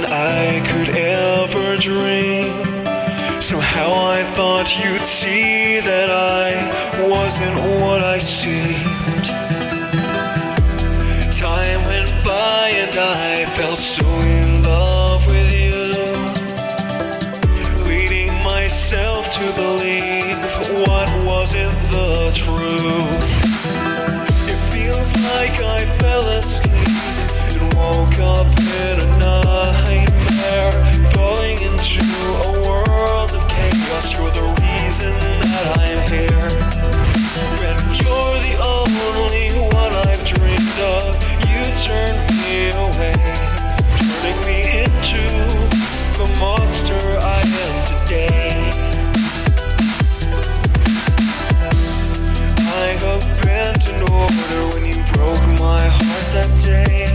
I could ever dream. Somehow I thought you'd see that I wasn't what I seemed. Time went by and I fell so in love with you, leading myself to believe what wasn't the truth. It feels like I fell asleep and woke up in a nightmare, falling into a world of chaos. You're the reason that I'm here, and you're the only one I've dreamed of. You turned me away, turning me into the monster I am today. I have bent in order when you broke my heart that day.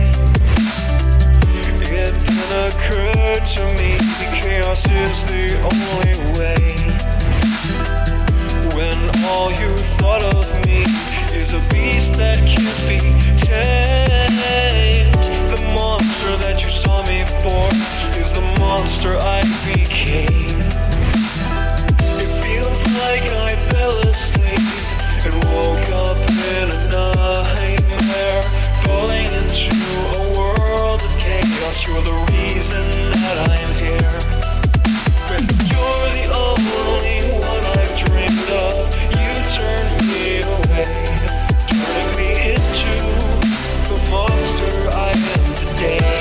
It then occurred to me chaos is the only way. When all you thought of me is a beast that can't be tamed, the monster that you saw me for is the monster I became. It feels like I fell asleep and woke up in a nightmare, falling into a world of chaos. You're the reason that I'm here, and you're the only one I've dreamed of. You turned me away, turning me into the monster I am today.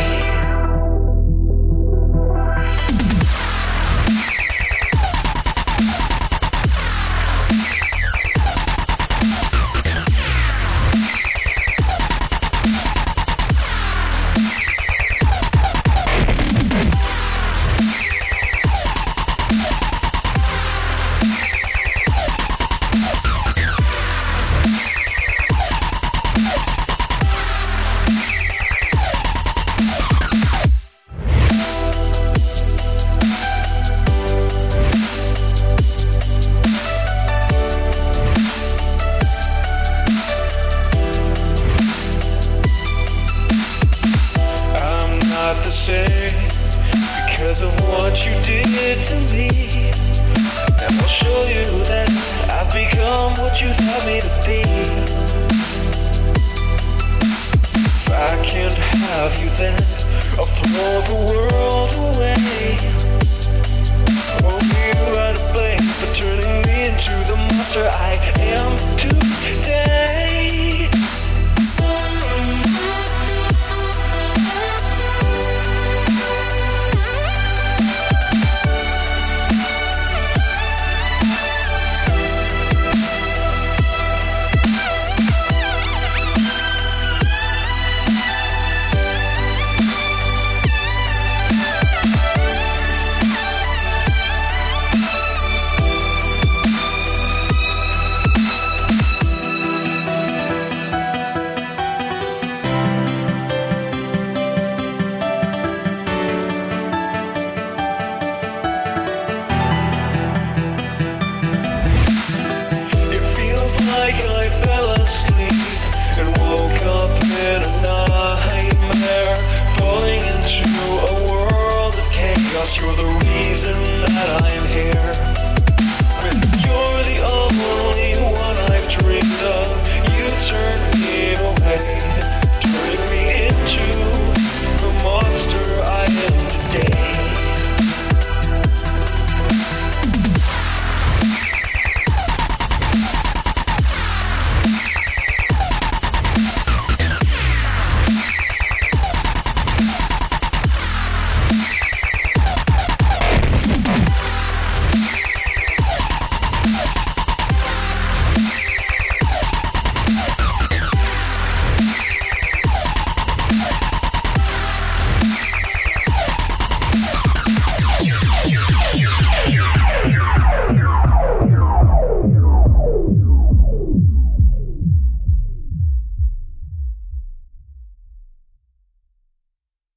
Because of what you did to me, and I'll show you that I've become what you thought me to be. If I can't have you, then I'll throw the world away. Won't you are to blame for turning me into the monster I am today. Like I fell asleep and woke up in a nightmare, falling into a world of chaos. You're the reason that I'm here, and you're the only one I've dreamed of. You turned me away, turning me into